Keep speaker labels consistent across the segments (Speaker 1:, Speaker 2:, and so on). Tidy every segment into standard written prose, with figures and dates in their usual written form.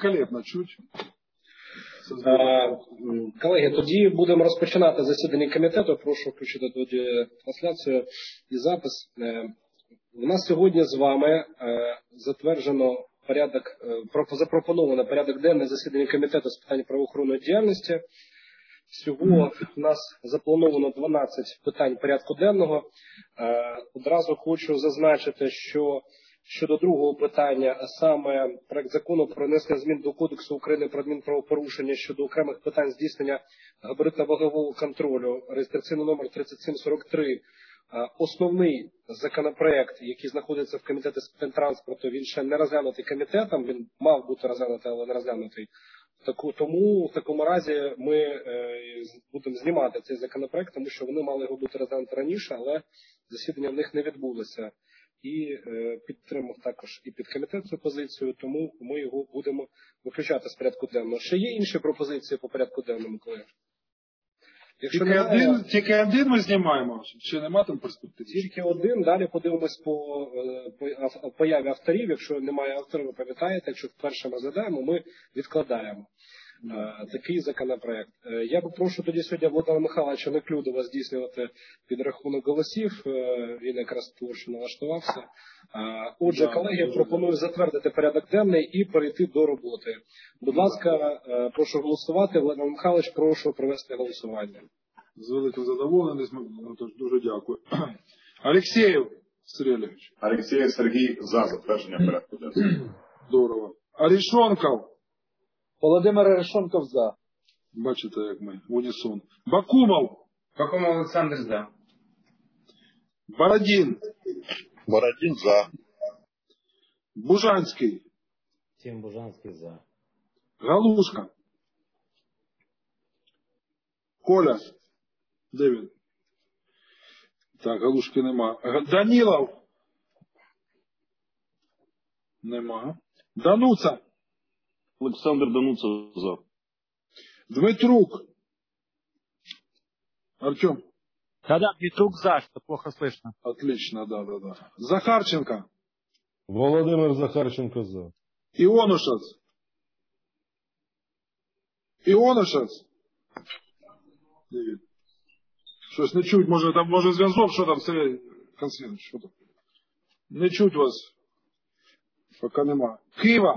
Speaker 1: великолепно чуть.
Speaker 2: Колеги, тоді будемо розпочинати засідання комітету. Прошу включити тоді трансляцію і запис. У нас сьогодні з вами затверджено запропоновано порядок денний засідання комітету з питань правоохоронної діяльності. Всього у нас заплановано 12 питань порядку денного. Одразу хочу зазначити, що щодо другого питання, а саме проект закону про внесення змін до Кодексу України про адмінправопорушення щодо окремих питань здійснення габаритно-вагового контролю, реєстраційний номер 3743, основний законопроект, який знаходиться в комітеті з питань транспорту, він ще не розглянутий комітетом, він мав бути розглянутий, але не розглянутий. Тому в такому разі ми будемо знімати цей законопроект, тому що вони мали його бути розглянути раніше, але засідання в них не відбулося. І підтримав також і підкомітет цю позицію, тому ми його будемо виключати з порядку денного. Ще є інші пропозиції по порядку денному, колеги?
Speaker 1: Тільки один ми знімаємо? Чи нема там перспектив?
Speaker 2: Тільки один, далі подивимось по появі авторів. Якщо немає авторів, ви пам'ятаєте, якщо вперше розглядаємо, ми відкладаємо такий законопроект. Я попрошу тоді сьогодні Володимира Михайловича Неклюдова здійснювати підрахунок голосів. Він якраз творчо налаштувався. Отже, колеги, пропоную затвердити порядок денний і перейти до роботи. Будь ласка, прошу голосувати. Володимир Михайлович, прошу провести голосування.
Speaker 1: З великим задоволенням, дуже дякую. Алексєєв Сергій Олегович.
Speaker 3: Алексєєв Сергій за затвердження порядку денного.
Speaker 1: Здорово. Арешонков.
Speaker 4: Володимир Арешонков за.
Speaker 1: Бачите, як ми в унісон. Бакумов.
Speaker 5: Бакумов Олександр за.
Speaker 1: Бородін.
Speaker 3: Бородін за.
Speaker 1: Бужанський.
Speaker 6: Тим Бужанський за.
Speaker 1: Галушка. Коля. Де він? Так, Галушки нема. Данілов. Нема. Дануца.
Speaker 7: Олександр Дануца за.
Speaker 1: Дмитрук. Артем.
Speaker 8: Да, Дмитрук за, что плохо слышно.
Speaker 1: Отлично, да. Захарченко.
Speaker 9: Володимир Захарченко за.
Speaker 1: Іонушас. Іонушас. Щось не чуть, може зв'язок, що там, Сергій Константинович, що там? Не чуть вас. Поки нема. Кива.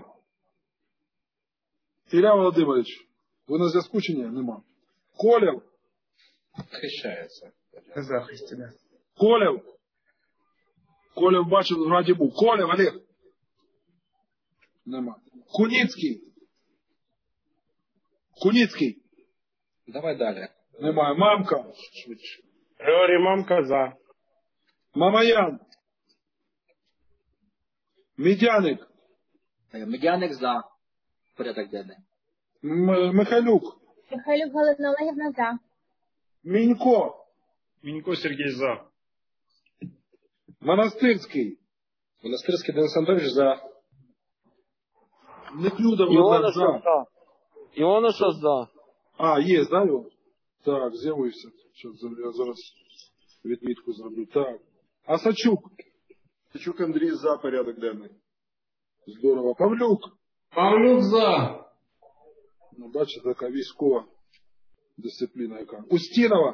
Speaker 1: Ілля Володимирович, ви на зв'язку чи ні? Нема. Колєв.
Speaker 2: Захищається.
Speaker 5: Захисті, да.
Speaker 1: Колєв. Колєв бачив, в раді був. Колєв, Олег. Нема. Куніцький.
Speaker 2: Давай далі.
Speaker 1: Немає. Мамка.
Speaker 2: Швидше.
Speaker 5: Георгій Мамка за.
Speaker 1: Мамаян. Медяник.
Speaker 4: Медяник за. Порядок денний.
Speaker 1: Михайлюк.
Speaker 10: Михайлюк Галина Олегівна за.
Speaker 1: Мінько.
Speaker 5: Мінько Сергій за.
Speaker 1: Монастирський.
Speaker 2: Монастирський Денис Анатольович за.
Speaker 1: Неклюдов за.
Speaker 4: Іонуша за.
Speaker 1: А, є, да, його? Так, з'явився. Я зараз відмітку зроблю. Так. Асачук.
Speaker 3: Сачук Андрій за порядок денний.
Speaker 1: Здорово. Павлюк.
Speaker 5: Павлюк за.
Speaker 1: Ну, бачите, така військова дисципліна яка. Устінова.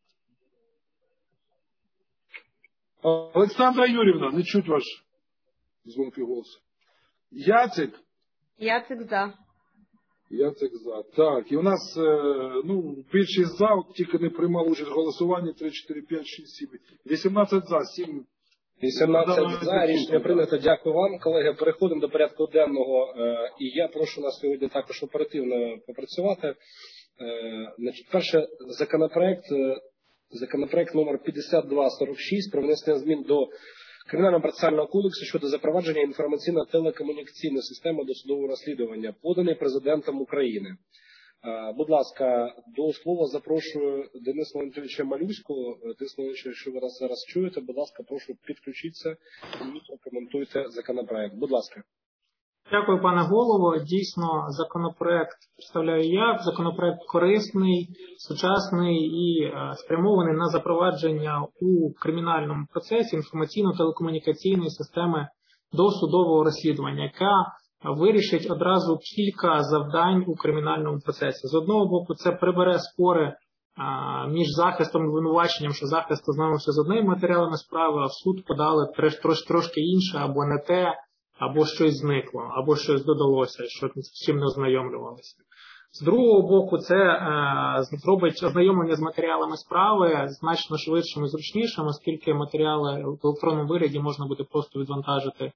Speaker 1: Олександра Юрівна, не чуть ваш дзвонкий голос. Яцик.
Speaker 10: Яцик за.
Speaker 1: Яцик за. Так, і у нас, більшість за, тільки не приймали участь в голосуванні, 3, 4, 5, 6, 7, 18 за, 7.
Speaker 2: 18 за, рішення прийнято. Дякую вам, колеги. Переходимо до порядку денного. І я прошу нас сьогодні також оперативно попрацювати. Перше, законопроект номер 5246 про внесення змін до Кримінального процесуального кодексу щодо запровадження інформаційно-телекомунікаційної системи досудового розслідування, поданий Президентом України. Будь ласка, до слова запрошую Дениса Леонтовича Малюського. Денис Леонтович, якщо ви нас зараз чуєте, будь ласка, прошу підключитися і прокоментуйте законопроект. Будь ласка.
Speaker 11: Дякую, пане голово. Дійсно, законопроект представляю я. Законопроект корисний, сучасний і спрямований на запровадження у кримінальному процесі інформаційно-телекомунікаційної системи досудового розслідування, яка вирішить одразу кілька завдань у кримінальному процесі. З одного боку, це прибере спори між захистом і обвинуваченням, що захист ознайомився з одними матеріалами справи, а в суд подали трошки інше, або не те, або щось зникло, або щось додалося, що з чим не ознайомлювалися. З другого боку, це зробить ознайомлення з матеріалами справи значно швидшим і зручнішим, оскільки матеріали в електронному вигляді можна буде просто відвантажити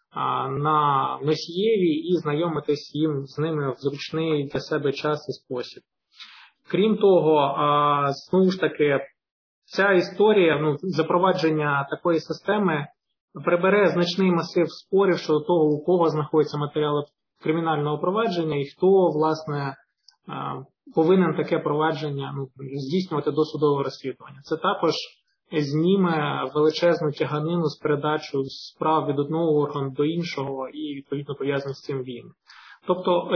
Speaker 11: на носієві і знайомитись з ними в зручний для себе час і спосіб. Крім того, знову ж таки, ця історія, запровадження такої системи прибере значний масив спорів щодо того, у кого знаходяться матеріали кримінального провадження і хто, власне, повинен таке провадження здійснювати досудове розслідування. Це також зніме величезну тяганину з передачою справ від одного органу до іншого і, відповідно, пов'язані з цим війни. Тобто,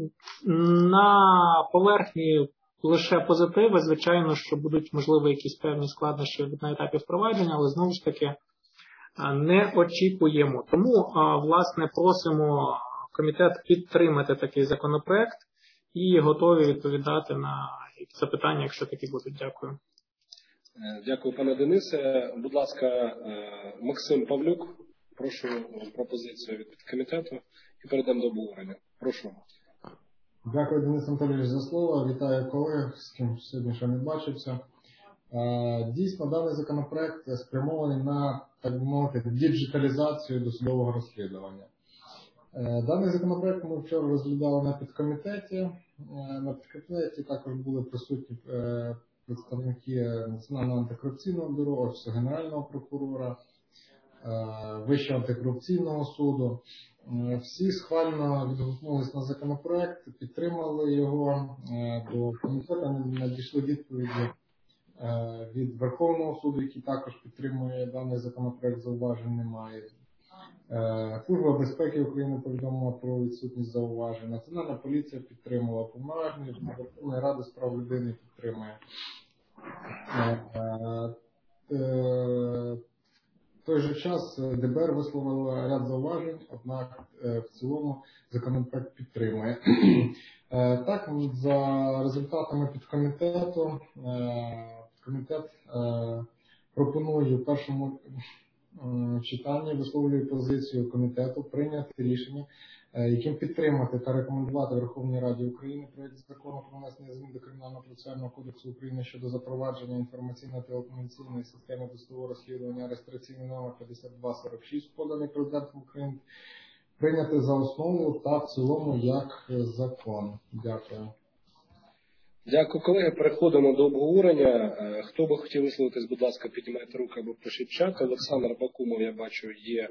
Speaker 11: на поверхні лише позитиви, звичайно, що будуть, можливо, якісь певні складнощі на етапі впровадження, але, знову ж таки, не очікуємо. Тому, власне, просимо комітет підтримати такий законопроект і готові відповідати на запитання, якщо такі будуть. Дякую.
Speaker 2: Дякую, пане Денисе. Будь ласка, Максим Павлюк, прошу пропозицію від комітету і перейдемо до обговорення. Прошу.
Speaker 12: Дякую, Денис Анатолійович, за слово. Вітаю колег, з ким сьогодні ще не бачився. Дійсно, даний законопроект спрямований на, так би мовити, діджиталізацію досудового розслідування. Даний законопроект ми вчора розглядали на підкомітеті. На підкомітеті також були присутні представники Національного антикорупційного бюро, Офісу Генерального прокурора, Вищого антикорупційного суду. Всі схвально відгукнулись на законопроект, підтримали його. До комітету надійшли відповіді від Верховного суду, який також підтримує даний законопроект, зауважень немає. Служба безпеки України повідомила про відсутність зауважень. Національна поліція підтримала, Уповноважений Верховної Ради з прав людини підтримує. В той же час ДБР висловило ряд зауважень, однак в цілому законопроект підтримує. Так, за результатами підкомітету, комітет пропонує в першому читанні, висловлює позицію комітету, прийняти рішення, яким підтримати та рекомендувати Верховній Раді України проект закону про внесення змін до Кримінального процесуального кодексу України щодо запровадження інформаційно-телекомунікаційної системи досудового розслідування реєстраційний номер 5246, поданий Президентом України, прийняти за основу та в цілому як закон. Дякую.
Speaker 2: Дякую, колеги. Переходимо до обговорення. Хто би хотів висловитись, будь ласка, піднімайте руку або пишіть чат. Олександр Бакумов, я бачу, є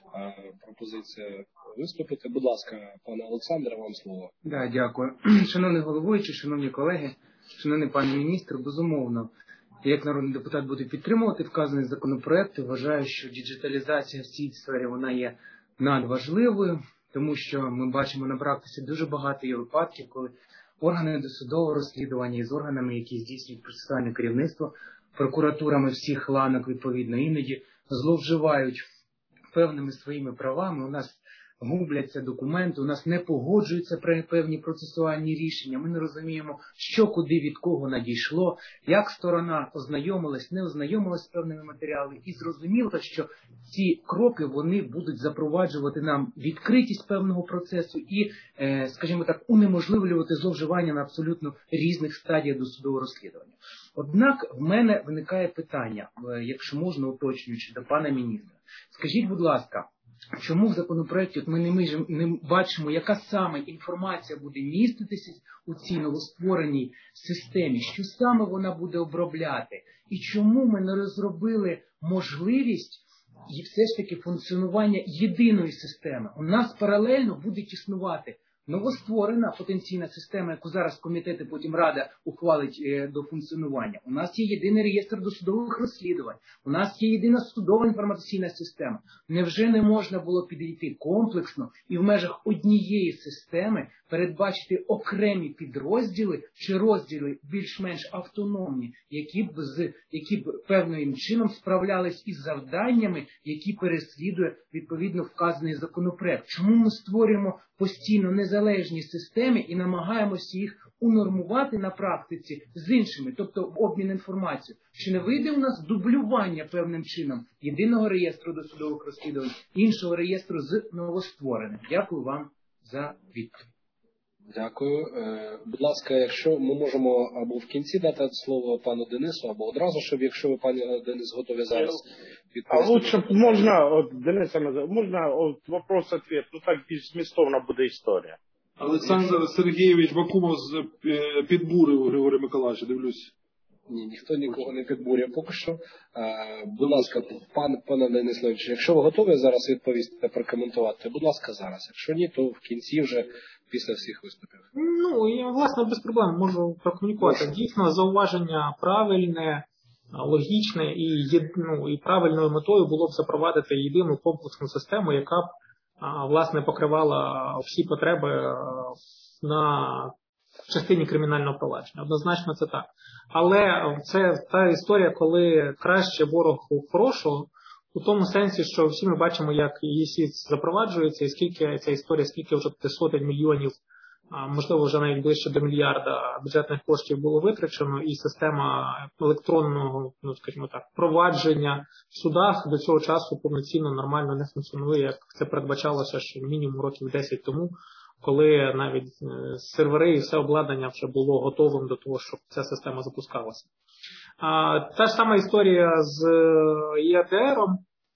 Speaker 2: пропозиція виступити. Будь ласка, пане Олександре, вам слово.
Speaker 13: Да, дякую. Шановний головуючий, шановні колеги, шановний пане міністр, безумовно, я як народний депутат буду підтримувати вказаний законопроект. Вважаю, що діджиталізація в цій сфері вона є надважливою, тому що ми бачимо на практиці дуже багато є випадків, коли органи досудового розслідування з органами, які здійснюють процесуальне керівництво, прокуратурами всіх ланок, відповідно, іноді зловживають певними своїми правами. У нас губляться документи, у нас не погоджуються певні процесуальні рішення, ми не розуміємо, що куди від кого надійшло, як сторона ознайомилась, не ознайомилась з певними матеріалами, і зрозуміло, що ці кроки вони будуть запроваджувати нам відкритість певного процесу і, скажімо так, унеможливлювати зловживання на абсолютно різних стадіях досудового розслідування. Однак в мене виникає питання, якщо можна уточнюючи до пана міністра. Скажіть, будь ласка, чому в законопроекті ми не бачимо, яка саме інформація буде міститися у цій новоствореній системі, що саме вона буде обробляти, і чому ми не розробили можливість і все ж таки функціонування єдиної системи? У нас паралельно будуть існувати новостворена потенційна система, яку зараз комітет і потім Рада ухвалить до функціонування. У нас є єдиний реєстр досудових розслідувань, у нас є єдина судова інформаційна система. Невже не можна було підійти комплексно і в межах однієї системи передбачити окремі підрозділи чи розділи більш-менш автономні, які б певним чином справлялись із завданнями, які переслідує відповідно вказаний законопроект? Чому ми створюємо постійно незалежні системи і намагаємося їх унормувати на практиці з іншими, тобто обмін інформацією? Чи не вийде у нас дублювання певним чином єдиного реєстру досудових розслідувань, іншого реєстру з новоствореним? Дякую вам за відповідь.
Speaker 2: Дякую. Будь ласка, якщо ми можемо або в кінці дати слово пану Денису, або одразу, щоб якщо ви, пане Денис, готові зараз відповісти.
Speaker 5: А лучше можна, от Дениса, можна от вопрос-ответ, ну так більш змістовна буде історія.
Speaker 1: Олександр Сергійович Бакумов підбурив Григорія Миколаївича, дивлюсь.
Speaker 2: Ні, ніхто нікого не підбурює поки що. Будь ласка, пане Денис, якщо ви готові зараз відповісти, прокоментувати, будь ласка, зараз. Якщо ні, то в кінці вже після всіх виступів.
Speaker 11: Ну, я, власне, без проблем можу прокомунікувати. Дійсно, зауваження правильне, логічне і правильною метою було б запровадити єдину комплексну систему, яка б, власне, покривала всі потреби в частині кримінального провадження. Однозначно це так. Але це та історія, коли краще ворог хорошого, у тому сенсі, що всі ми бачимо, як ЄСІ запроваджується, і скільки ця історія, скільки вже сотень мільйонів, можливо, вже навіть ближче до мільярда бюджетних коштів було витрачено, і система електронного, ну, скажімо так, провадження в судах до цього часу повноцінно, нормально не функціонує, як це передбачалося ще мінімум років 10 тому, коли навіть сервери і все обладнання вже було готовим до того, щоб ця система запускалася. Та ж сама історія з ЄАДРом,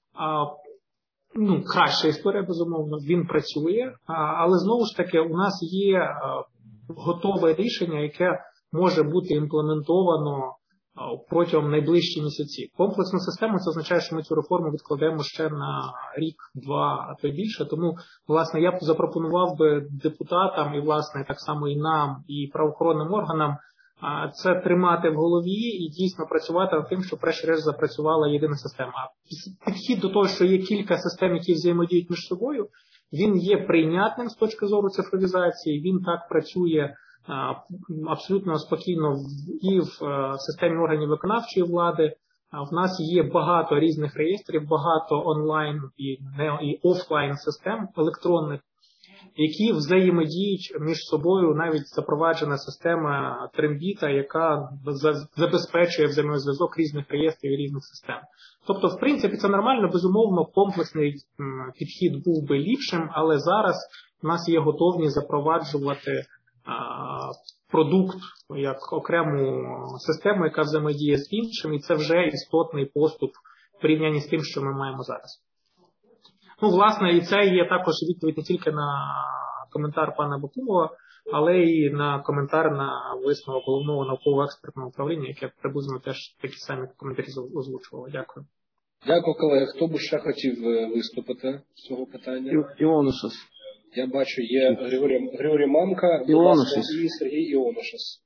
Speaker 11: краща історія, безумовно, він працює, але знову ж таки у нас є готове рішення, яке може бути імплементовано протягом найближчих місяців. Комплексну систему, це означає, що ми цю реформу відкладемо ще на рік, два, а то й більше. Тому, власне, я б запропонував би депутатам і, власне, так само і нам, і правоохоронним органам це тримати в голові і дійсно працювати над тим, щоб врешті-решт запрацювала єдина система. Підхід до того, що є кілька систем, які взаємодіють між собою, він є прийнятним з точки зору цифровізації, він так працює абсолютно спокійно і в системі органів виконавчої влади. В нас є багато різних реєстрів, багато онлайн і офлайн систем електронних, які взаємодіють між собою. Навіть запроваджена система Трембіта, яка забезпечує взаємозв'язок різних реєстрів і різних систем. Тобто, в принципі, це нормально, безумовно, комплексний підхід був би ліпшим, але зараз у нас є готовність запроваджувати продукт як окрему систему, яка взаємодіє з іншим, і це вже істотний поступ в порівнянні з тим, що ми маємо зараз. Ну, власне, і це є також відповідь не тільки на коментар пана Бакумова, але і на коментар на висновок Головного науково-експертного управління, яке приблизно теж такі самі коментарі озвучувало. Дякую.
Speaker 2: Дякую, колеги. Хто б ще хотів виступити з цього питання?
Speaker 4: Іонушас.
Speaker 2: Я бачу, є Григорій Мамка, і Сергій Іонушас.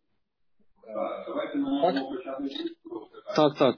Speaker 4: Так.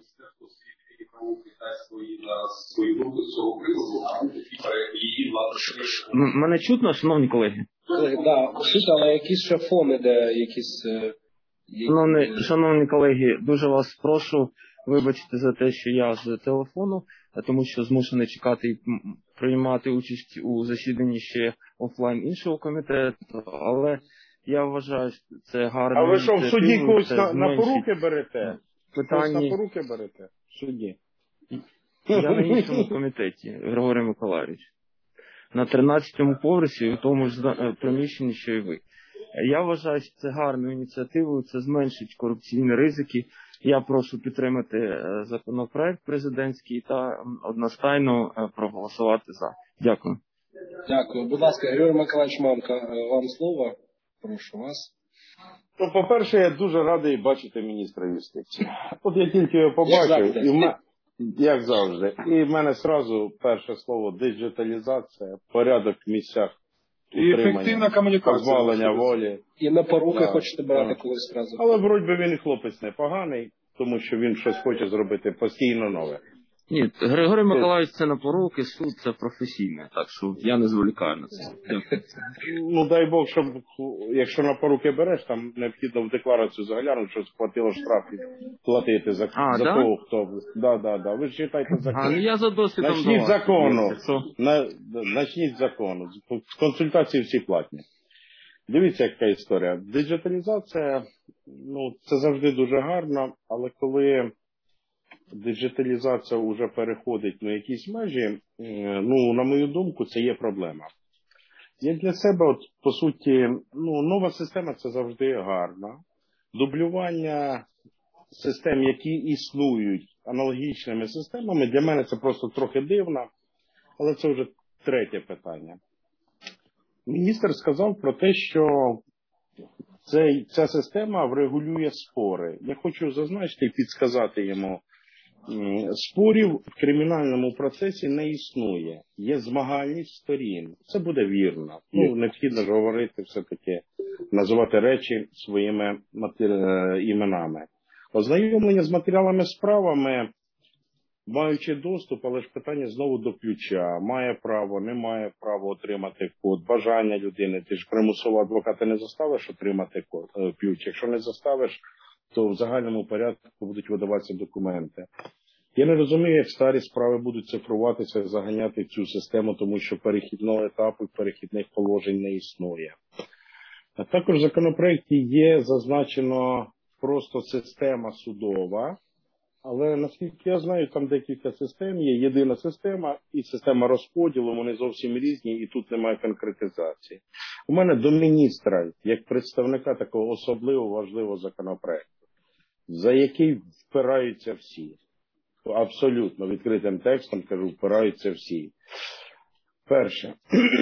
Speaker 4: Мене чутно, шановні колеги?
Speaker 2: Колеги, так, чутно, але якісь ще фони, де якісь...
Speaker 4: Шановні колеги, дуже вас прошу вибачте за те, що я з телефону, тому що змушений чекати і приймати участь у засіданні ще офлайн іншого комітету, але я вважаю, що це гарно.
Speaker 5: А ви що, в суді когось на поруки берете?
Speaker 4: Питання...
Speaker 5: на поруки берете? В суді?
Speaker 4: Я на іншому комітеті, Григорій Миколаївич. На 13-му поверсі, в тому ж приміщенні, що і ви. Я вважаю, що це гарною ініціативою, це зменшить корупційні ризики. Я прошу підтримати законопроект президентський та одностайно проголосувати за. Дякую.
Speaker 2: Дякую. Будь ласка, Григорій Миколаївич Мамка, вам слово. Прошу вас.
Speaker 5: Ну, по-перше, я дуже радий бачити міністра юстиції. От я тільки його побачив, як завжди. І в мене одразу перше слово – диджиталізація, порядок в місцях
Speaker 1: І ефективна комунікація.
Speaker 5: Позбавлення волі.
Speaker 2: І на поруки хочете брати колись зразу.
Speaker 5: Але вроді би він хлопець непоганий, тому що він щось хоче зробити постійно нове.
Speaker 4: Ні, Григорій Миколаївич це на поруки, суд це професійне, так що я не зволікаю на це.
Speaker 5: Ну дай Бог, щоб якщо на поруки береш, там необхідно в декларацію заглянути, що сплатило штраф платити за того, хто... Да. Ви ж читайте закон.
Speaker 4: Я за досвідом
Speaker 5: Начніть закону. Начніть закону. Консультації всі платні. Дивіться, яка історія. Диджиталізація, це завжди дуже гарно, але коли диджиталізація вже переходить на якісь межі, на мою думку, це є проблема. Я для себе, по суті, нова система – це завжди гарно. Дублювання систем, які існують аналогічними системами, для мене це просто трохи дивно, але це вже третє питання. Міністр сказав про те, що ця система врегулює спори. Я хочу зазначити і підсказати йому, спорів в кримінальному процесі не існує. Є змагальність сторін. Це буде вірно. Необхідно ж говорити все-таки, називати речі своїми іменами. Ознайомлення з матеріалами справами, маючи доступ, але ж питання знову до ключа. Має право, не має права отримати код, бажання людини. Ти ж примусово адвоката не заставиш отримати ключ. Якщо не заставиш, то в загальному порядку будуть видаватися документи. Я не розумію, як старі справи будуть цифруватися, заганяти цю систему, тому що перехідного етапу і перехідних положень не існує. А також в законопроекті є зазначено просто система судова, але наскільки я знаю, там декілька систем є, єдина система і система розподілу, вони зовсім різні і тут немає конкретизації. У мене до міністра, як представника такого особливо важливого законопроекту, за який впираються всі. Абсолютно відкритим текстом кажу, впираються всі. Перше.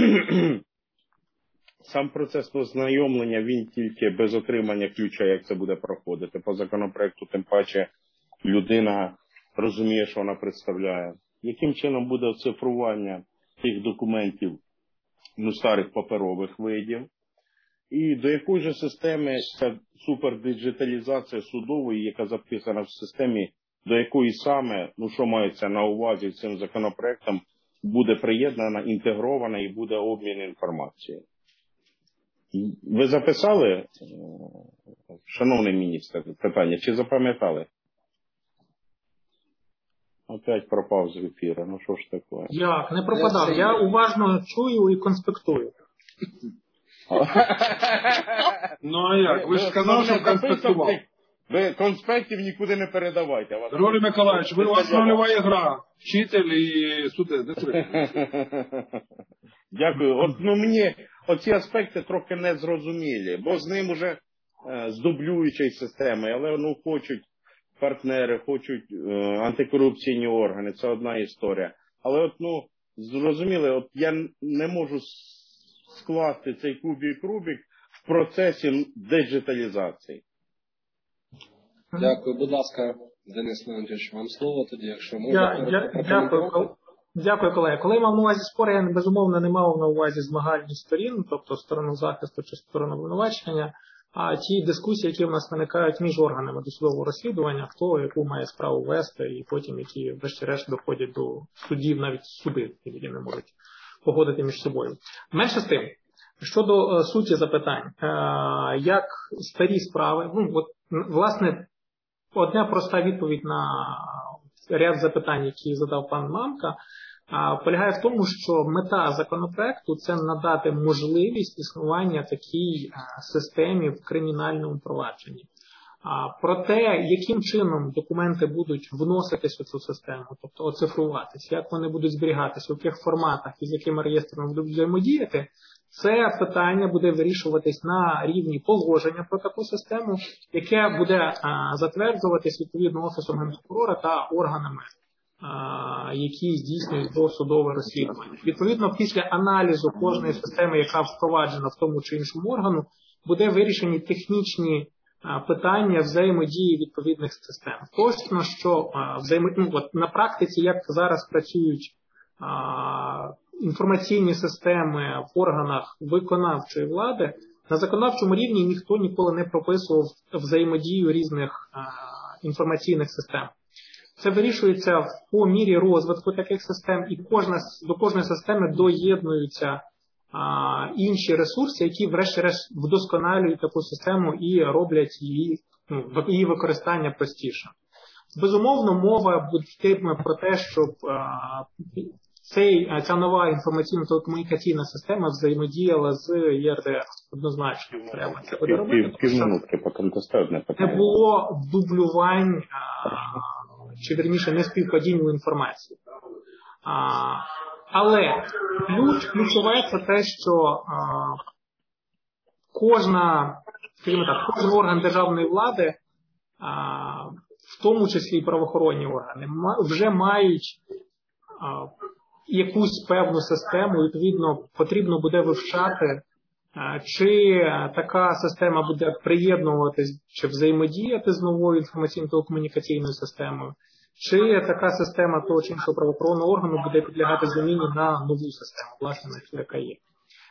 Speaker 5: Сам процес ознайомлення, він тільки без отримання ключа, як це буде проходити. По законопроекту, тим паче, людина розуміє, що вона представляє. Яким чином буде оцифрування тих документів, старих паперових видів. І до якої ж системи ця супердиджиталізація судової, яка записана в системі, до якої саме, що мається на увазі цим законопроектом, буде приєднана, інтегрована і буде обмін інформацією. Ви записали, шановний міністр, питання, чи запам'ятали? Опять пропав з ефіру, що ж таке?
Speaker 11: Як? Не пропадав. Я уважно чую і конспектую.
Speaker 1: А як? Ви ж сказали, що конспектував.
Speaker 5: Ви конспектів нікуди не передавайте.
Speaker 1: Григорій Миколаївич, ви у вас рольова гра. Вчитель і студент.
Speaker 5: Дякую. Мені оці аспекти трохи не зрозумілі, бо з ним уже з дублюючої системи, але хочуть партнери, хочуть антикорупційні органи, це одна історія. Але зрозуміли, я не можу скласти цей кубик Рубік в процесі диджиталізації.
Speaker 2: Дякую. Будь ласка, Денис Леонтьович, вам слово тоді, якщо можна.
Speaker 11: Дякую, колеги. Коли я мав на увазі спори, я безумовно не мав на увазі змагальність сторін, тобто сторону захисту чи сторону обвинувачення, а ті дискусії, які в нас виникають між органами досудового розслідування, хто яку має справу вести, і потім які, врешті-решт, доходять до судів, навіть суди, які не можуть погодити між собою. Менше з тим, щодо суті запитань, як старі справи, власне, одна проста відповідь на ряд запитань, які задав пан Мамка, полягає в тому, що мета законопроекту – це надати можливість існування такій системі в кримінальному провадженні. Про те, яким чином документи будуть вноситись у цю систему, тобто оцифруватись, як вони будуть зберігатися, у яких форматах і з якими реєстрами будуть взаємодіяти, це питання буде вирішуватись на рівні положення про таку систему, яке буде затверджуватись відповідно Офісом Генпрокурора та органами, які здійснюють досудове розслідування. Відповідно, після аналізу кожної системи, яка впроваджена в тому чи іншому органу, буде вирішені технічні питання взаємодії відповідних систем. Точно, що на практиці, як зараз працюють інформаційні системи в органах виконавчої влади, на законодавчому рівні ніхто ніколи не прописував взаємодію різних інформаційних систем. Це вирішується по мірі розвитку таких систем, і до кожної системи доєднуються інші ресурси, які врешті-решт вдосконалюють таку систему і роблять її використання простіше. Безумовно, мова йтиме про те, щоб ця нова інформаційно-телекомунікаційна система взаємодіяла з ЄРДР. Однозначно треба це буде робити. Не було дублювань, чи вірніше не співпадінь у інформації. Але ключове це те, що кожен орган державної влади, в тому числі і правоохоронні органи, вже мають якусь певну систему, відповідно, потрібно буде вивчати, чи така система буде приєднуватись, чи взаємодіяти з новою інформаційно-телекомунікаційною системою, чи така система того чи іншого правоохоронного органу буде підлягати заміні на нову систему, власне, яка є.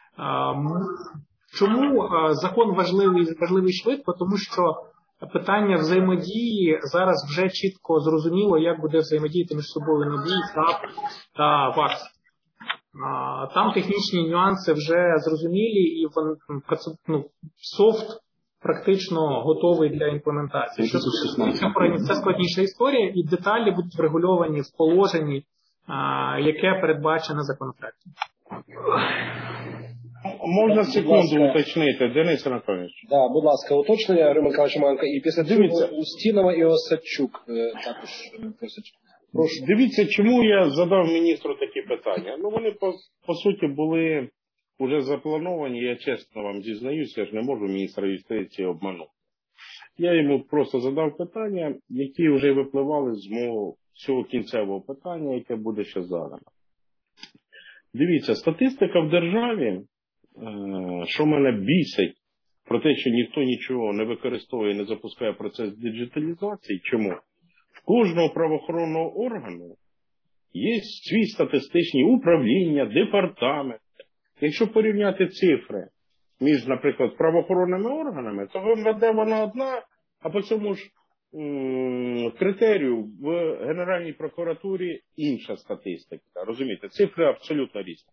Speaker 11: Чому закон важливий швидко? Тому що питання взаємодії зараз вже чітко зрозуміло, як буде взаємодіяти між собою НАБУ, САП та ВАКС. Там технічні нюанси вже зрозумілі, і софт практично готовий для імплементації. Це складніша історія, і деталі будуть врегульовані в положенні, яке передбачено законопроектом.
Speaker 5: Можна секунду уточнити, Денис Анатолійович?
Speaker 2: Так, будь ласка, уточнення, Римма Миколаївич, і після цього Устінова і Осадчук також просять.
Speaker 5: Прошу. Дивіться, чому я задав міністру такі питання. Ну, вони, по суті, були вже заплановані, я чесно вам зізнаюся, я ж не можу міністра юстиції обманути. Я йому просто задав питання, які вже випливали з мого цього кінцевого питання, яке буде ще задано. Дивіться, статистика в державі, що мене бісить про те, що ніхто нічого не використовує і не запускає процес диджиталізації. Чому? В кожного правоохоронного органу є свій статистичні управління, департамент. Якщо порівняти цифри між, наприклад, правоохоронними органами, то веде вона одна, а по цьому ж критерію в Генеральній прокуратурі інша статистика. Розумієте, цифри абсолютно різні.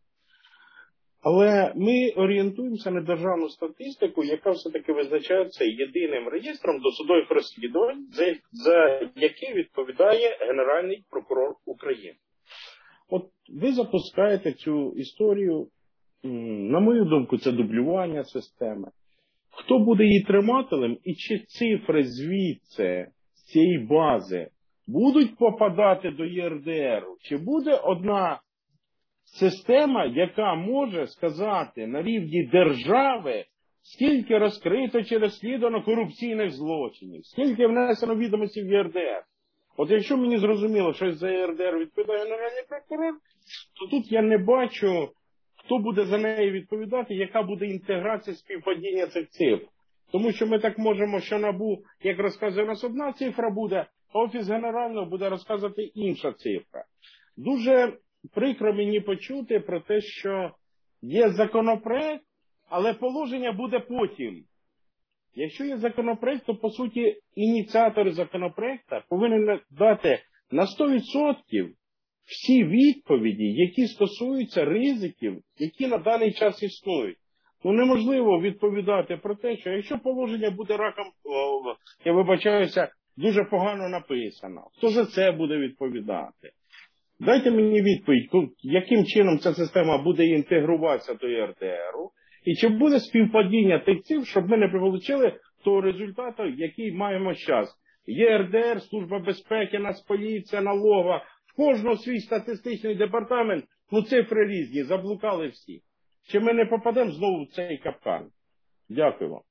Speaker 5: Але ми орієнтуємося на державну статистику, яка все-таки визначається єдиним реєстром досудових розслідувань, за який відповідає Генеральний прокурор України. От ви запускаєте цю історію, на мою думку, це дублювання системи. Хто буде її тримателем і чи цифри звідси, з цієї бази, будуть попадати до ЄРДР? Чи буде одна система, яка може сказати на рівні держави, скільки розкрито чи розслідувано корупційних злочинів, скільки внесено відомості в ЄРДР? От якщо мені зрозуміло, що за ЄРДР відповідає Генеральний прокурор, то тут я не бачу, хто буде за неї відповідати, яка буде інтеграція співпадіння цих цифр. Тому що ми так можемо, що НАБУ, як розказує, у нас одна цифра буде, а Офіс Генерального буде розказувати інша цифра. Дуже прикро мені почути про те, що є законопроект, але положення буде потім. Якщо є законопроект, то, по суті, ініціатор законопроекту повинен дати на 100% всі відповіді, які стосуються ризиків, які на даний час існують. Ну, неможливо відповідати про те, що якщо положення буде раком, я вибачаюся, дуже погано написано, хто за це буде відповідати? Дайте мені відповідь, яким чином ця система буде інтегруватися до ЄРДРу, і чи буде співпадіння тих цифр, щоб ми не отримали того результату, який маємо зараз. ЄРДР, Служба безпеки, Нацполіція, налогова, в кожного свій статистичний департамент, ну цифри різні, заблукали всі. Чи ми не попадемо знову в цей капкан? Дякую вам.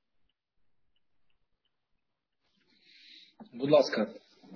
Speaker 2: Будь ласка.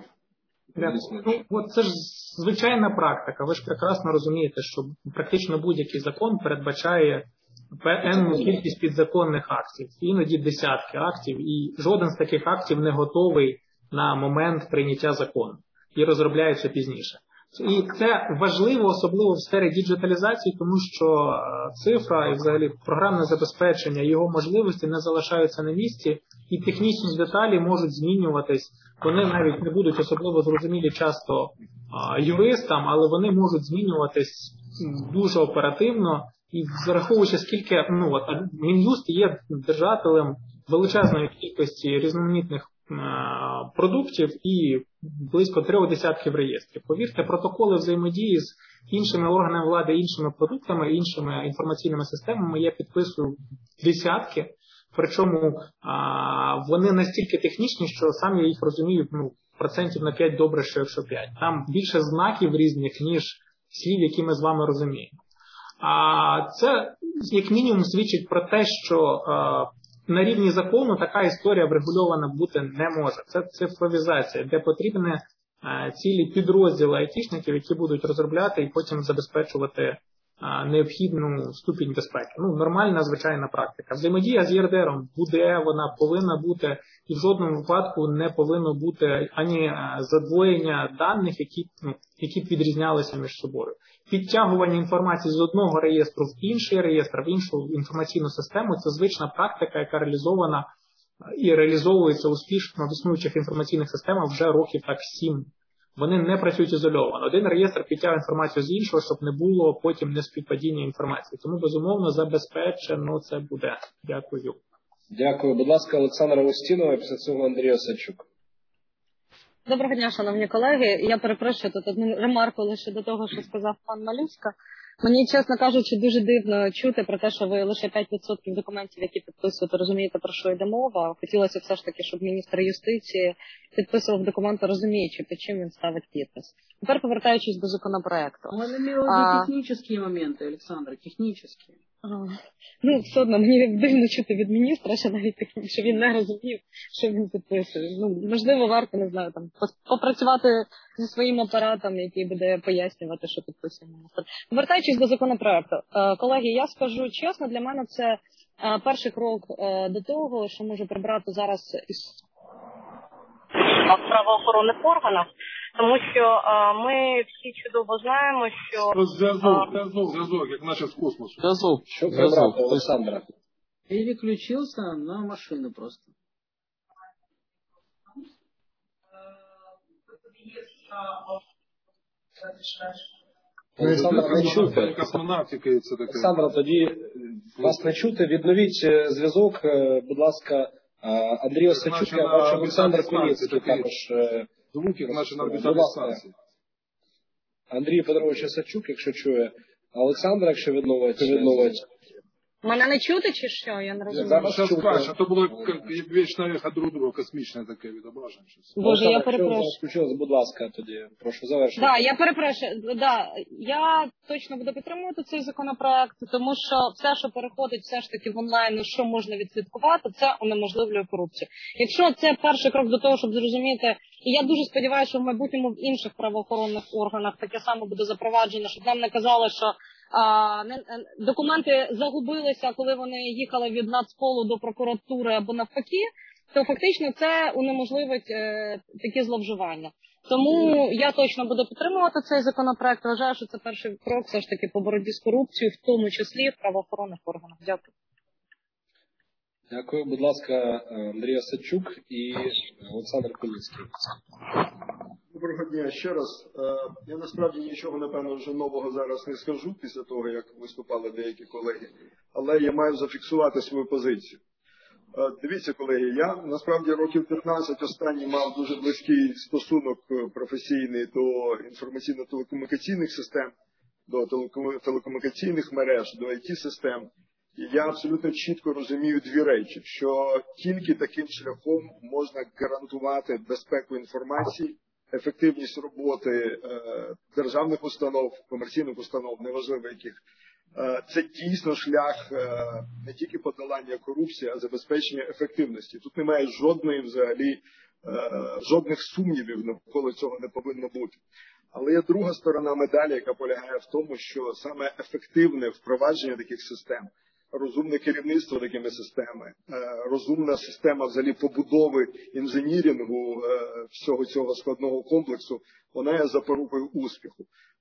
Speaker 11: От це ж звичайна практика. Ви ж прекрасно розумієте, що практично будь-який закон передбачає певну кількість підзаконних актів, іноді десятки актів, і жоден з таких актів не готовий на момент прийняття закону і розробляється пізніше. І це важливо, особливо в сфері діджиталізації, тому що цифра і взагалі програмне забезпечення, його можливості не залишаються на місці, і технічні деталі можуть змінюватись. Вони навіть не будуть особливо зрозумілі часто юристам, але вони можуть змінюватись дуже оперативно. І враховуючи, скільки Мін'юст є держателем величезної кількості різноманітних продуктів і близько 3 десятків реєстрів. Повірте, протоколи взаємодії з іншими органами влади, іншими продуктами, іншими інформаційними системами я підписую десятки. Причому вони настільки технічні, що сам я їх розумію процентів на 5 добре, що якщо 5. Там більше знаків різних, ніж слів, які ми з вами розуміємо. Це, як мінімум, свідчить про те, що на рівні закону така історія врегульована бути не може. Це цифровізація, де потрібні цілі підрозділи айтішників, які будуть розробляти і потім забезпечувати необхідну ступінь безпеки. Нормальна, звичайна практика. Взаємодія з ЄРДРом буде, вона повинна бути, і в жодному випадку не повинно бути ані задвоєння даних, які підрізнялися між собою. Підтягування інформації з одного реєстру в інший реєстр, в іншу інформаційну систему – це звична практика, яка реалізована і реалізовується успішно в існуючих інформаційних системах вже років 7. Вони не працюють ізольовано. Один реєстр підтягує інформацію з іншого, щоб не було потім неспівпадіння інформації. Тому, безумовно, забезпечено це буде. Дякую.
Speaker 2: Дякую. Будь ласка, Олександра Устінова, і після цього Андрій Осадчук.
Speaker 14: Доброго дня, шановні колеги. Я перепрошую тут одну ремарку лише до того, що сказав пан Малюська. Мені, чесно кажучи, дуже дивно чути про те, що ви лише 5% документів, які підписуєте, розумієте, про що йде мова. Хотілося все ж таки, щоб міністр юстиції підписував документи, розуміючи, під чим він ставить підпис. Тепер повертаючись до законопроекту.
Speaker 15: Мы имели технические моменты, Олександра, технические.
Speaker 14: Все одно мені дивно чути від міністра, що він не розумів, що він підписує. Можливо, варто, не знаю, попрацювати зі своїм апаратом, який буде пояснювати, що підписує міністр. Повертаючись до законопроекту, колеги, я скажу чесно, для мене це перший крок до того, що може прибрати зараз в правоохоронних органах, тому що ми всі чудово знаємо, що...
Speaker 1: Зв'язок, як наче з космосу.
Speaker 2: Що прибрати, Олександра?
Speaker 15: Переключился на машину просто.
Speaker 2: Олександра, не чути. Олександра, тоді вас не чути. Відновіть зв'язок, будь ласка, Андрій Осадчук, я бачу, Олександр Кулінський також.
Speaker 1: Звук, як наче на орбітальній станції.
Speaker 2: Андрій Петрович Осадчук, якщо чує, а Олександра, якщо відновить.
Speaker 14: Мене не чути чи що? Я не розумію.
Speaker 1: Зараз краще, а то було як вічна віха друг друга, космічне таке відображення.
Speaker 14: Боже, я перепрошую.
Speaker 2: Будь ласка, тоді, прошу, завершити.
Speaker 14: Так, я перепрошую. Я точно буду підтримувати цей законопроект, тому що все, що переходить все ж таки в онлайн, що можна відслідкувати, це унеможливлює корупцію. Якщо це перший крок до того, щоб зрозуміти, і я дуже сподіваюся, що в майбутньому в інших правоохоронних органах таке саме буде запроваджено, щоб нам не казали, що документи загубилися, коли вони їхали від Нацполу до прокуратури або навпаки, то фактично це унеможливить такі зловживання. Тому я точно буду підтримувати цей законопроект. Вважаю, що це перший крок все ж таки по боротьбі з корупцією, в тому числі в правоохоронних органах. Дякую.
Speaker 2: Дякую. Будь ласка, Андрій Осадчук і Олександр Кулінський.
Speaker 3: Доброго дня ще раз. Я насправді нічого, напевно, вже нового зараз не скажу після того, як виступали деякі колеги, але я маю зафіксувати свою позицію. Дивіться, колеги, я насправді років 15 останній мав дуже близький стосунок професійний до інформаційно-телекомунікаційних систем, до телекомунікаційних мереж, до IT-систем. І я абсолютно чітко розумію дві речі, що тільки таким шляхом можна гарантувати безпеку інформації, ефективність роботи державних установ, комерційних установ, неважливо яких. Це дійсно шлях не тільки подолання корупції, а забезпечення ефективності. Тут немає жодних сумнівів, навколо цього не повинно бути. Але є друга сторона медалі, яка полягає в тому, що саме ефективне впровадження таких систем розумне керівництво такими системами, розумна система взагалі побудови інженірінгу всього цього складного комплексу, вона є запорукою успіху.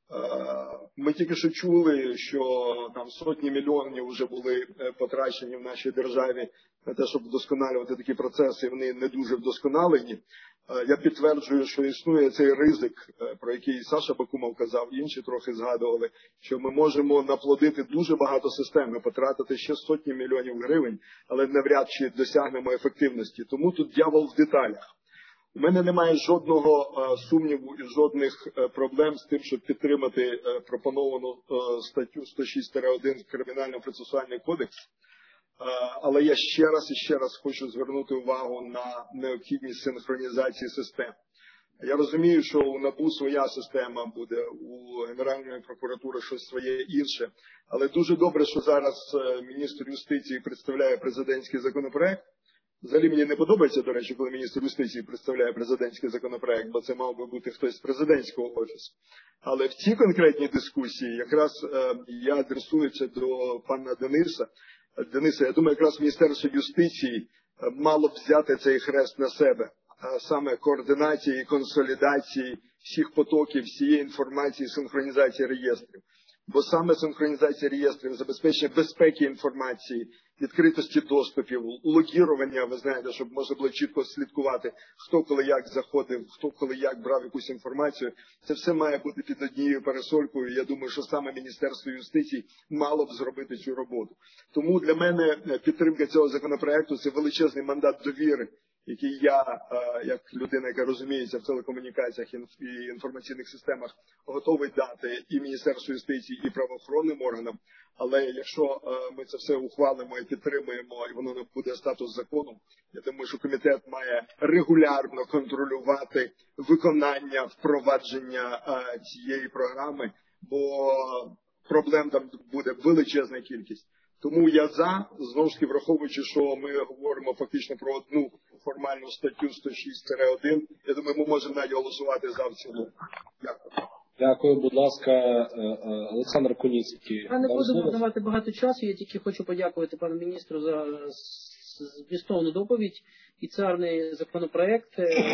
Speaker 3: Ми тільки що чули, що там сотні мільйонів вже були потрачені в нашій державі на те, щоб вдосконалювати такі процеси, вони не дуже вдосконалені. Я підтверджую, що існує цей ризик, про який Саша Бакумов казав, інші трохи згадували, що ми можемо наплодити дуже багато систем і потратити ще сотні мільйонів гривень, але навряд чи досягнемо ефективності. Тому тут дьявол в деталях. У мене немає жодного сумніву і жодних проблем з тим, щоб підтримати пропоновану статтю 106-1 Кримінально-процесуальний кодекс. Але я ще раз хочу звернути увагу на необхідність синхронізації систем. Я розумію, що у НАБУ своя система буде, у Генеральної прокуратури щось своє інше. Але дуже добре, що зараз міністр юстиції представляє президентський законопроект. Взагалі мені не подобається, до речі, коли міністр юстиції представляє президентський законопроект, бо це мав би бути хтось з президентського офісу. Але в цій конкретній дискусії якраз я адресуюся до пана Дениса. Дениса, я думаю, якраз Міністерство юстиції мало б взяти цей хрест на себе, а саме координації, консолідації всіх потоків, всієї інформації, синхронізації реєстрів. Бо саме синхронізація реєстрів забезпечує безпеки інформації, відкритості доступів, логірування, ви знаєте, щоб можна було чітко слідкувати, хто коли як заходив, хто коли як брав якусь інформацію. Це все має бути під однією парасолькою. Я думаю, що саме Міністерство юстиції мало б зробити цю роботу. Тому для мене підтримка цього законопроекту – це величезний мандат довіри, який я, як людина, яка розуміється в телекомунікаціях і інформаційних системах, готовий дати і Міністерству юстиції, і правоохоронним органам. Але якщо ми це все ухвалимо і підтримуємо, і воно не буде статус закону, я думаю, що комітет має регулярно контролювати виконання, впровадження цієї програми, бо проблем там буде величезна кількість. Тому я за, знову ж таки, враховуючи, що ми говоримо фактично про одну формальну статтю 106-1, я думаю, ми можемо навіть голосувати за в цілому. Дякую.
Speaker 2: Дякую, будь ласка, Олександр Куніцький.
Speaker 15: Я не буду давати багато часу, я тільки хочу подякувати пану міністру за змістовну доповідь і це гарний законопроект.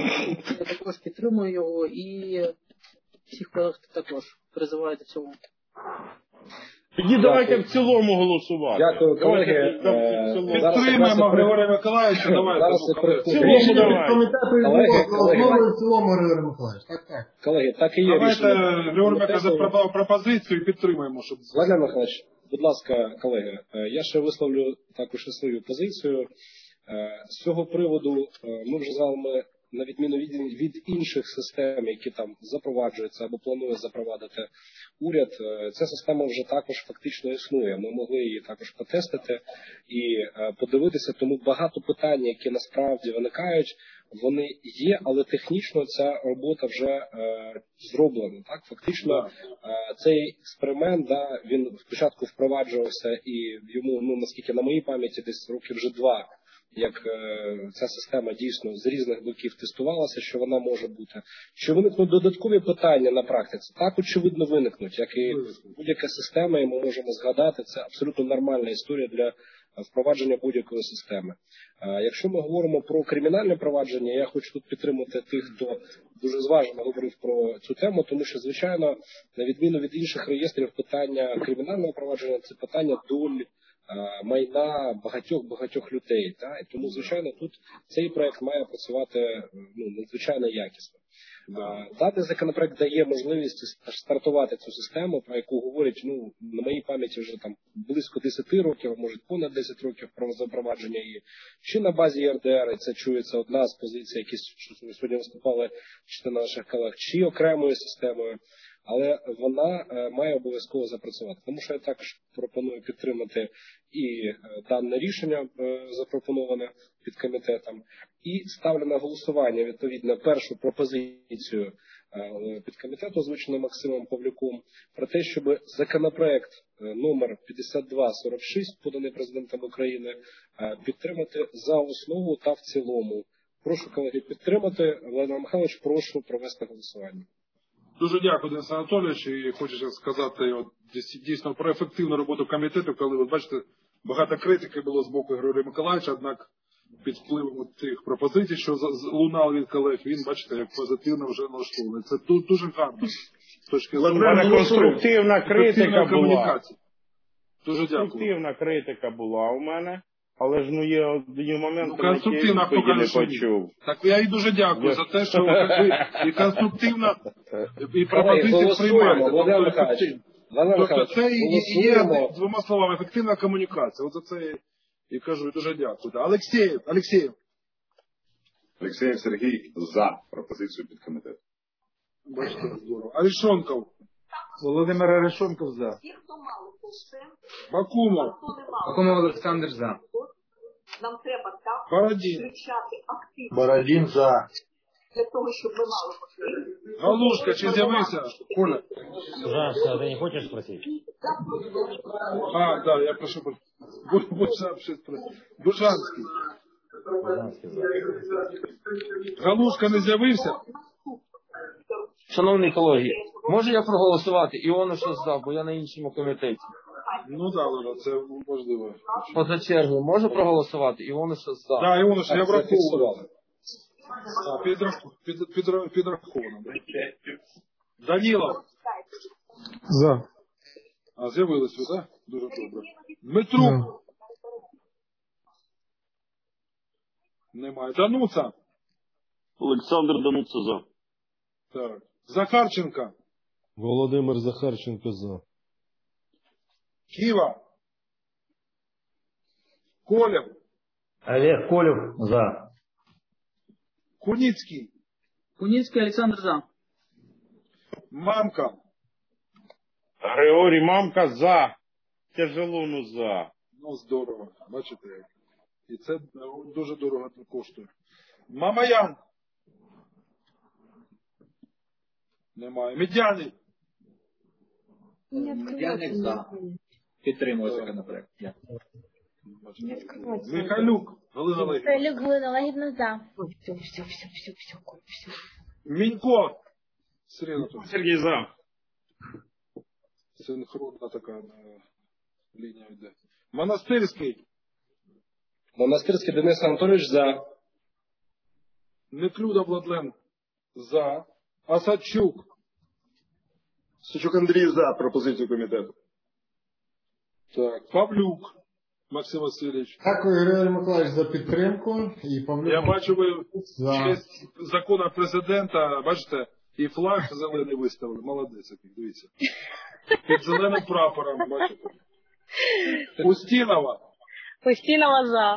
Speaker 15: Я також підтримую його і всіх колег також призиваю до цього.
Speaker 5: Тоді давайте в цілому голосувати.
Speaker 2: Дякую, колеги.
Speaker 1: Підтримуємо Григорія Миколаївича.
Speaker 2: Колеги, так і є
Speaker 1: рішення. Давайте Григорій Миколаївич продав пропозицію і підтримуємо. Щоб...
Speaker 2: Владимир Михайлович, будь ласка, колеги, я ще висловлю також і свою позицію. З цього приводу ми вже з вами, на відміну від інших систем, які там запроваджуються або планує запровадити уряд, ця система вже також фактично існує. Ми могли її також потестити і подивитися, тому багато питань, які насправді виникають, вони є, але технічно ця робота вже зроблена. Так, фактично цей експеримент, він спочатку впроваджувався і йому, наскільки на моїй пам'яті, десь років вже 2. Як ця система дійсно з різних боків тестувалася, що вона може бути. Що виникнуть додаткові питання на практиці, так очевидно виникнуть, як і будь-яка система, і ми можемо згадати, це абсолютно нормальна історія для впровадження будь-якої системи. Якщо ми говоримо про кримінальне провадження, я хочу тут підтримати тих, хто дуже зважено говорив про цю тему, тому що, звичайно, на відміну від інших реєстрів, питання кримінального провадження – це питання доль, майна багатьох людей. Так? І тому, звичайно, тут цей проект має працювати надзвичайно якісно. Даний законопроект дає можливість стартувати цю систему, про яку говорять, на моїй пам'яті вже там близько 10 років, а може понад 10 років про запровадження її. Чи на базі ЄРДР, і це чується одна з позицій, які сьогодні виступали частина наших колег, чи окремою системою. Але вона має обов'язково запрацювати. Тому що я також пропоную підтримати і дане рішення, запропоноване під комітетом, і ставлю на голосування, відповідно, першу пропозицію під комітету, озвучену Максимом Павлюком, про те, щоб законопроект номер 5246, поданий Президентом України, підтримати за основу та в цілому. Прошу, колеги, підтримати. Владимир Михайлович, прошу провести голосування.
Speaker 1: Дуже дякую, Денис Анатолійович, і хочу сказати дійсно про ефективну роботу комітету, коли, ви бачите, багато критики було з боку Григорія Миколаївича, однак під впливом тих пропозицій, що лунали від колег, він, бачите, як позитивно вже налаштований. Це дуже гарно. З точки зору
Speaker 5: конструктивна критика була.
Speaker 1: Дуже дякую.
Speaker 5: Конструктивна критика була у мене, але ж є моменти,
Speaker 1: конструктивна,
Speaker 5: які я не почув.
Speaker 1: Так я і дуже дякую за те, що ви і конструктивна, і пропозиції приймаєте. Тобто це і є, двома словами, ефективна комунікація. От за це і кажу, і дуже дякую. Алексєєв.
Speaker 16: Алексєєв Сергій за пропозицію підкомітету.
Speaker 1: Бачите, здорово. Арешонков.
Speaker 8: Володимир Арешонков за.
Speaker 1: Бакумов.
Speaker 13: Бакумов Олександр за.
Speaker 17: Нам треба так
Speaker 1: Бородін.
Speaker 17: кричати активно.
Speaker 8: Бородін за.
Speaker 17: Для того, щоб ми мали можливість.
Speaker 1: Галушка, чи з'явився? Коля.
Speaker 6: Пожалуйста, ты не хочешь спросить?
Speaker 1: Да, я прошу. Бужанський. Галушка не з'явився?
Speaker 4: Шановні колеги, може я проголосувати? Іонушас за, бо я на іншому комітеті.
Speaker 1: Ну так, Лора, це можливо.
Speaker 4: Поза чергою, можу проголосувати? Іонушас за.
Speaker 1: Так, Іонуш, я враховував. Підраховано. Данілов.
Speaker 9: За.
Speaker 1: З'явились ви, так? Дуже добре. Дмитрук. Немає. Дануца.
Speaker 7: Олександр Дануца за.
Speaker 1: Так. Захарченко.
Speaker 9: Володимир Захарченко за.
Speaker 1: Кива. Колев.
Speaker 8: Олег Колев за.
Speaker 1: Куницький.
Speaker 15: Куницький Олександр за.
Speaker 1: Мамка.
Speaker 5: Григорій Мамка за. Тяжело, ну за.
Speaker 1: Ну, здорово. Бачите, як. І це дуже дорого коштує. Мамаян. Немає. Медяник.
Speaker 18: Медяник за. Підтримую законопроект.
Speaker 1: Михайлюк. Галина Олегівна.
Speaker 10: Михайлюк Галина Олегівна за.
Speaker 1: Мінько.
Speaker 5: Сергій за.
Speaker 1: Синхронна така лінія йде. Монастирський.
Speaker 2: Монастирський Денис Анатолійович за.
Speaker 1: Неклюда Владлен за. Осадчук.
Speaker 3: Сичук Андрій за пропозицію комітету.
Speaker 1: Так, Павлюк Максим Васильович.
Speaker 12: Дякую, Григорій Миколаївич, за підтримку. І Павлюк...
Speaker 1: Я бачу, ви
Speaker 12: за...
Speaker 1: честь закону президента, бачите, і флаг зелений виставили. Молодець який, дивіться. Під зеленим прапором, бачите. Устінова.
Speaker 14: Устінова за.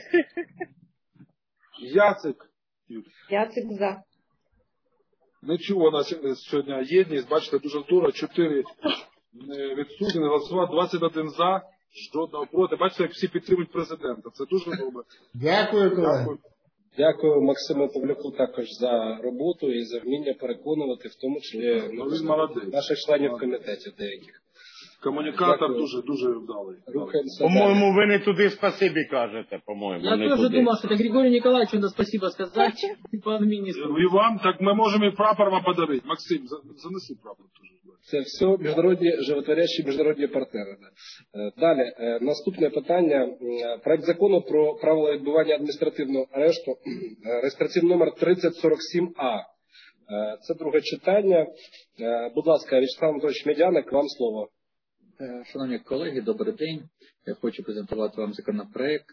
Speaker 1: Яцик.
Speaker 14: Яцик за.
Speaker 1: Не чув вона сьогодні єдність, бачите, дуже здорово, 4 відсутні, голосував 21 за, жодного проти. Бачите, як всі підтримують президента. Це дуже добре.
Speaker 12: Дякую, колеги.
Speaker 2: Дякую Максиму Павлюку також за роботу і за вміння переконувати, в тому числі наших членів комітетів деяких.
Speaker 1: Комунікатор дуже вдалий.
Speaker 5: По-моєму, ви не туди спасибі кажете, по-моєму.
Speaker 15: Я тоже думал, что это Григорию Николаевичу надо спасибо сказать, пану министру.
Speaker 1: І вам, так ми можемо і прапор вам подарити. Максим, занеси прапор теж.
Speaker 2: Це все міжнародні, животворящі міжнародні партнери. Далі, наступне питання. Проект закону про правила відбування адміністративного арешту, реєстраційний номер 3047А. Це друге читання. Будь ласка, Вячеслав Анатолійович Медяник, вам слово.
Speaker 18: Шановні колеги, добрий день. Я хочу презентувати вам законопроект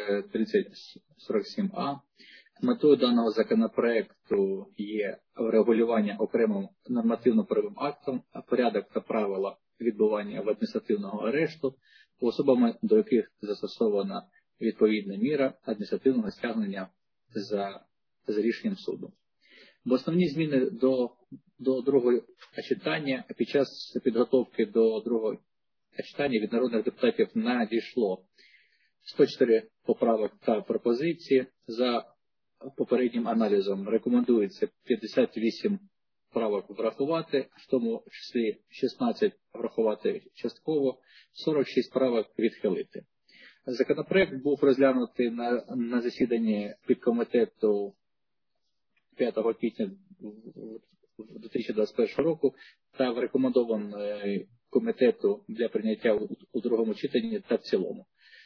Speaker 18: 3047А. Метою даного законопроекту є врегулювання окремим нормативно-правовим актом, порядок та правила відбування адміністративного арешту особами, до яких застосована відповідна міра адміністративного стягнення за рішенням суду. Бо основні зміни до другого читання під час підготовки до другого читання від народних депутатів надійшло 104 поправок та пропозиції. За попереднім аналізом рекомендується 58 правок врахувати, в тому числі 16 врахувати частково, 46 правок відхилити. Законопроект був розглянутий на засіданні підкомітету 5 квітня 2021 року та рекомендований комітету для прийняття у другому читанні та в цілому.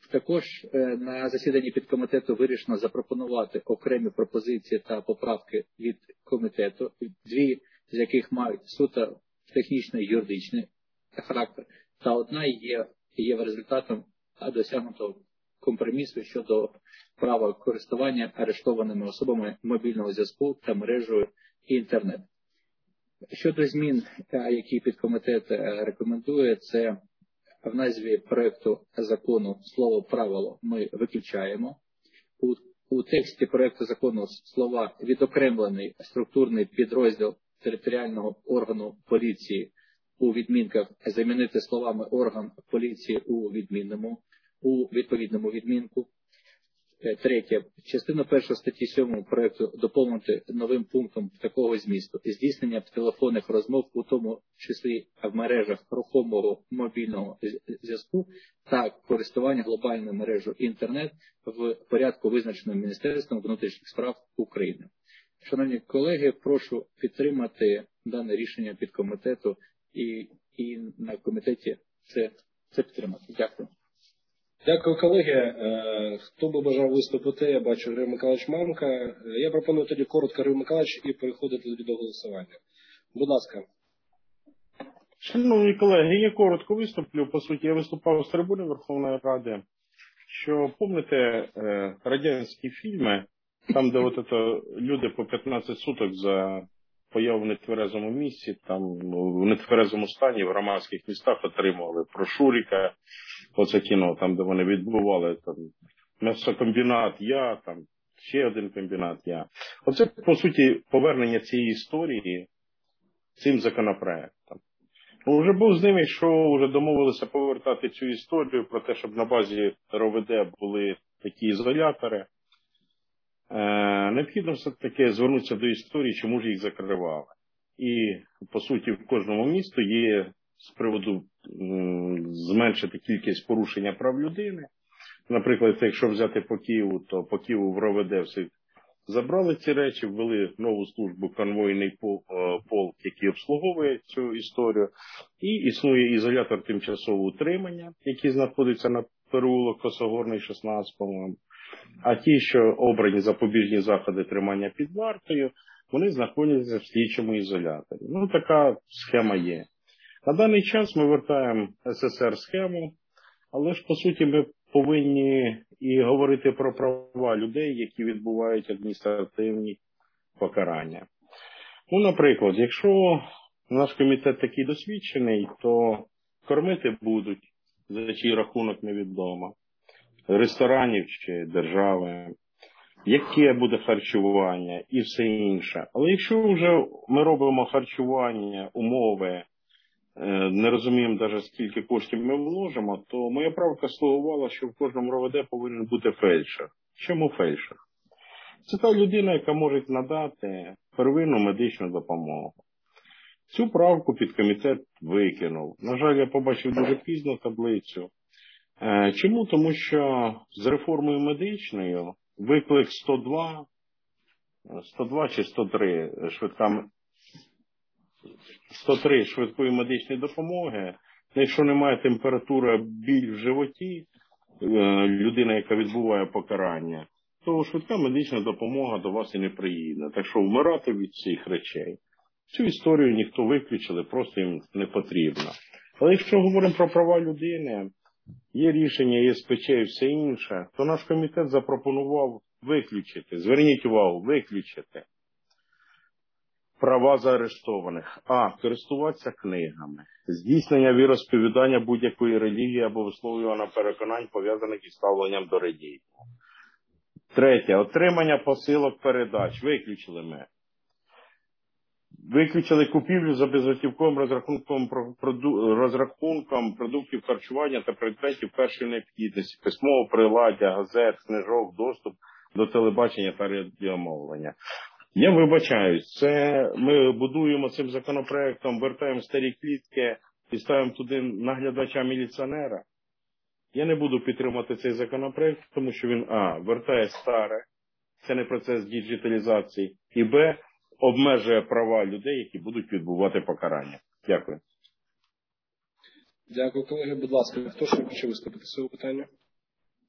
Speaker 18: Також на засіданні підкомітету вирішено запропонувати окремі пропозиції та поправки від комітету, дві з яких мають суто технічний юридичний характер, та одна є результатом досягнутого компромісу щодо права користування арештованими особами мобільного зв'язку та мережею інтернет. Щодо змін, які підкомітет рекомендує, це в назві проєкту закону слово «правило» ми виключаємо. У тексті проєкту закону слова «відокремлений структурний підрозділ територіального органу поліції» у відмінках замінити словами «орган поліції» у відповідному відмінку. Третє. Частину 1 статті 7 проєкту доповнити новим пунктом такого змісту. Здійснення телефонних розмов, у тому числі в мережах рухомого мобільного зв'язку та користування глобальною мережею інтернет в порядку, визначеному Міністерством внутрішніх справ України. Шановні колеги, прошу підтримати дане рішення підкомітету і на комітеті це підтримати. Дякую.
Speaker 2: Дякую, колеги. Хто би бажав виступити, я бачу Григорій Миколаївич Мамка. Я пропоную тоді коротко, Григорій Миколаївич, і переходити тоді до голосування. Будь ласка.
Speaker 5: Шановні колеги, я коротко виступлю. По суті, я виступав з трибуни Верховної Ради, що, пам'ятаєте, радянські фільми, там, де люди по 15 суток за появу в нетверезому місці, там в нетверезому стані в громадських містах отримували про Шуріка, оце кіно, там, де вони відбували там м'ясокомбінат «Я», там ще один комбінат «Я». Оце, по суті, повернення цієї історії цим законопроектом. Ну, вже був з ними, що вже домовилися повертати цю історію про те, щоб на базі РОВД були такі ізолятори. Необхідно все-таки звернутися до історії, чому ж їх закривали. І, по суті, в кожному місту є з приводу зменшити кількість порушення прав людини. Наприклад, якщо взяти по Києву, то по Києву в РОВД всі забрали ці речі, ввели нову службу конвойний полк, який обслуговує цю історію. І існує ізолятор тимчасового утримання, який знаходиться на переулок Косогорний, 16, по-моєму. А ті, що обрані запобіжні заходи тримання під вартою, вони знаходяться в слідчому ізоляторі. Ну, така схема є. На даний час ми вертаємо СССР-схему, але ж, по суті, ми повинні і говорити про права людей, які відбувають адміністративні покарання. Ну, наприклад, якщо наш комітет такий досвідчений, то кормити будуть, за чий рахунок невідомо, ресторанів чи держави, яке буде харчування і все інше. Але якщо вже ми робимо харчування, умови, не розуміємо навіть скільки коштів ми вложимо, то моя правка слугувала, що в кожному РОВД повинен бути фельдшер. Чому фельдшер? Це та людина, яка може надати первинну медичну допомогу. Цю правку підкомітет викинув. На жаль, я побачив дуже пізно таблицю. Чому? Тому що з реформою медичною виклик 102 чи 103 103 швидкої медичної допомоги. Якщо немає температури, біль в животі, людина, яка відбуває покарання, то швидка медична допомога до вас і не приїде. Так що вмирати від цих речей. Цю історію ніхто виключили, просто їм не потрібно. Але якщо говоримо про права людини, є рішення ЄСПЧ і все інше, то наш комітет запропонував виключити, зверніть увагу, виключити права заарештованих. Користуватися книгами, здійснення віросповідання будь-якої релігії або висловлювання переконань, пов'язаних із ставленням до релігії. Третє. Отримання посилок передач. Виключили ми. Виключили купівлю за безготівковим розрахунком продуктів харчування та предметів першої необхідності, письмового приладдя, газет, книжок, доступ до телебачення та радіомовлення. Я вибачаюсь, це ми будуємо цим законопроектом, вертаємо старі клітки і ставимо туди наглядача-міліціонера. Я не буду підтримувати цей законопроект, тому що він, вертає старе, це не процес діджиталізації, і, б, обмежує права людей, які будуть відбувати покарання.
Speaker 2: Дякую, колеги. Будь ласка, хто ще хоче виступити з цього питання?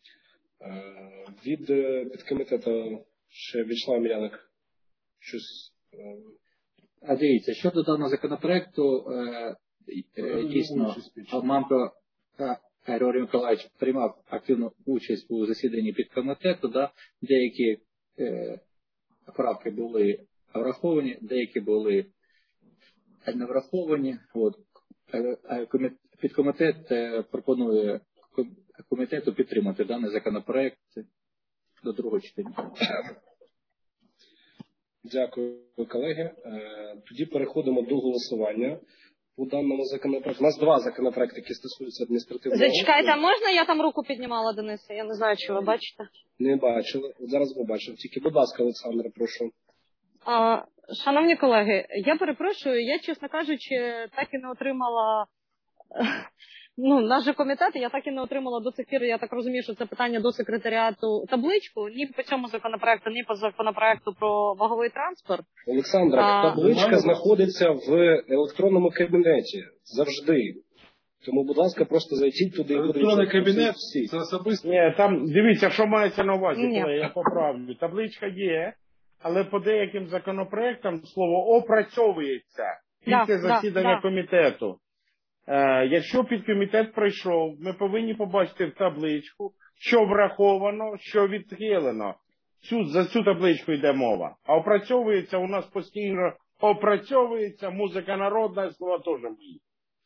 Speaker 2: Від підкомітету ще Вячеслав Міляник щось.
Speaker 18: А дивіться, щодо даного законопроекту, дійсно, Мамко Григорій Миколаївич приймав активну участь у засіданні підкомітету, да? Деякі правки були враховані, деякі були не враховані. От. Підкомітет пропонує комітету підтримати даний законопроект до другого читання.
Speaker 2: Дякую, колеги. Тоді переходимо до голосування по даному законопроекту. У нас два законопроекти, які стосуються адміністративного.
Speaker 14: Зачекайте, а можна я там руку піднімала, Денисе? Я не знаю, чи ви бачите.
Speaker 2: Не бачили. От зараз побачив. Тільки, будь ласка, Олександре, прошу.
Speaker 14: Шановні колеги, я перепрошую, я, чесно кажучи, так і не отримала, наш же комітет, я так і не отримала до цих пір, я так розумію, що це питання до секретаріату, табличку, ні по цьому законопроекту, ні по законопроекту про ваговий транспорт.
Speaker 2: Олександра, табличка знаходиться в електронному кабінеті завжди. Тому, будь ласка, просто зайдіть туди.
Speaker 1: Електронний кабінет, це особисто.
Speaker 5: Ні, там, дивіться, що мається на увазі, коли я поправлю. Табличка є, але по деяким законопроектам слово опрацьовується після засідання комітету. Якщо підкомітет пройшов, ми повинні побачити в табличку, що враховано, що відхилено. За цю табличку йде мова. А опрацьовується у нас постійно, опрацьовується, музика народна, слова теж мої.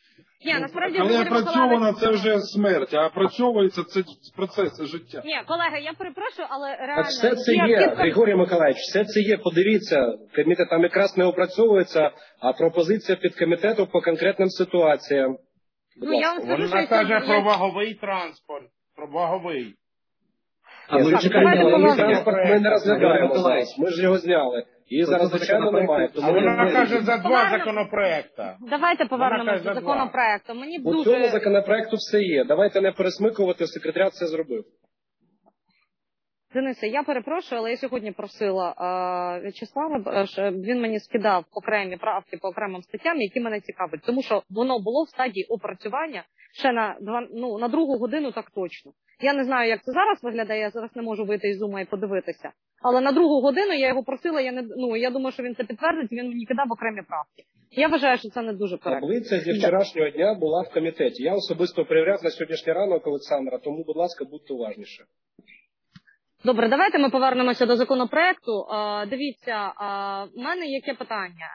Speaker 1: Але опрацьовано це вже смерть, а опрацьовується це процеси життя.
Speaker 14: Ні, колеги, я перепрошую, але реально...
Speaker 2: А все це є, Григорій Миколаївич, все це є, подивіться, комітет там якраз не опрацьовується, а пропозиція підкомітету по конкретним ситуаціям.
Speaker 5: Вона каже про ваговий транспорт, про ваговий.
Speaker 2: А ми чекаємо, транспорт ми не розглядаємо зараз, ми ж його зняли. І зараз, звичайно, немає.
Speaker 5: А вона каже за два законопроекти.
Speaker 14: Давайте повернемося до законопроекту.
Speaker 2: У цьому законопроекту все є. Давайте не пересмикувати, секретаріат все зробив.
Speaker 14: Денисе, я перепрошую, але я сьогодні просила В'ячеслава, щоб він мені скидав окремі правки по окремим статтям, які мене цікавлять. Тому що воно було в стадії опрацювання ще на другу годину так точно. Я не знаю, як це зараз виглядає, я зараз не можу вийти із Зума і подивитися. Але на другу годину я його просила, я думаю, що він це підтвердить, він мені кидав окремі правки. Я вважаю, що це не дуже коректно.
Speaker 2: Таблиця зі вчорашнього дня була в комітеті. Я особисто перевіряв на сьогоднішній ранок Олександра, тому, будь ласка, будьте уважніше.
Speaker 14: Добре, давайте ми повернемося до законопроекту. Дивіться, в мене яке питання.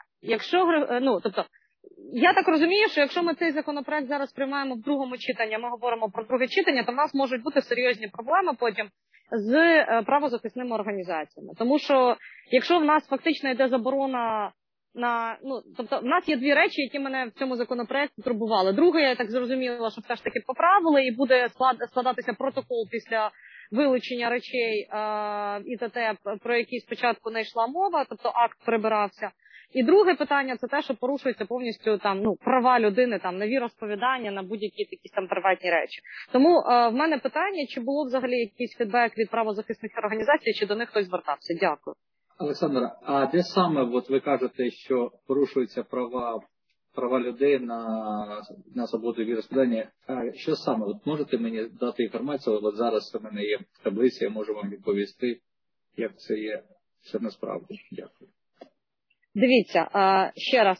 Speaker 14: Я так розумію, що якщо ми цей законопроект зараз приймаємо в другому читанні, ми говоримо про друге читання, то в нас можуть бути серйозні проблеми потім з правозахисними організаціями. Тому що якщо в нас фактично йде заборона в нас є дві речі, які мене в цьому законопроекті турбували. Друге, я так зрозуміла, що все ж таки поправили і буде складатися протокол після вилучення речей ІТТ, про які спочатку не йшла мова, тобто акт прибирався. І друге питання – це те, що порушуються повністю права людини на віросповідання, на будь-які такі приватні речі. Тому в мене питання, чи було взагалі якийсь фідбек від правозахисних організацій, чи до них хтось звертався? Дякую.
Speaker 18: Олександра, а де саме ви кажете, що порушуються права людей на свободу віросповідання? Що саме? Можете мені дати інформацію? Зараз у мене є в таблиці, я можу вам відповісти, як це є все насправді. Дякую.
Speaker 14: Дивіться, ще раз,